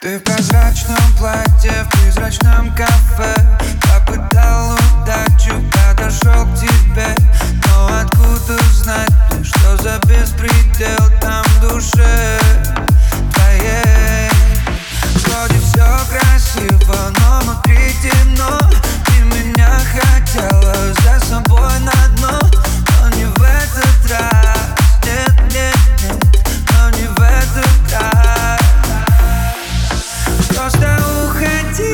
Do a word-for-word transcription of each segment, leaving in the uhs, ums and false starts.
Ты в прозрачном платье, в призрачном кафе. Попытал удачу, подошел к тебе. Но откуда знать мне, что за беспредел там в душе твоей? Вроде все красиво, но внутри темно. Ты меня хотела за собой на дно, но не в этот раз. Нет, нет, нет, но не в этот раз. Просто уходи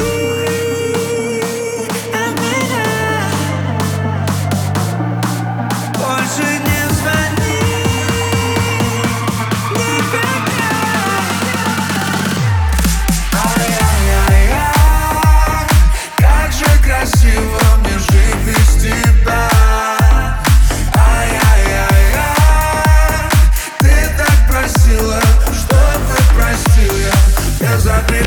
от меня, больше не звони никогда. Ай-яй-яй-яй, как же красиво мне жить без тебя. Ай-яй-яй-яй, ты так просила, чтобы простил я без обид.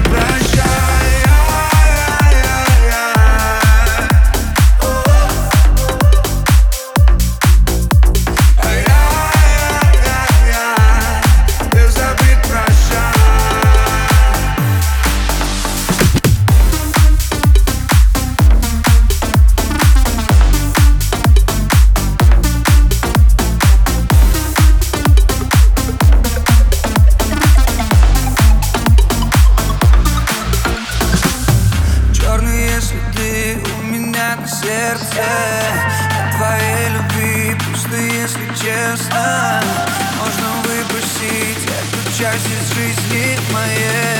Сердце от твоей любви пусто, если честно. Можно выпустить эту часть из жизни моей.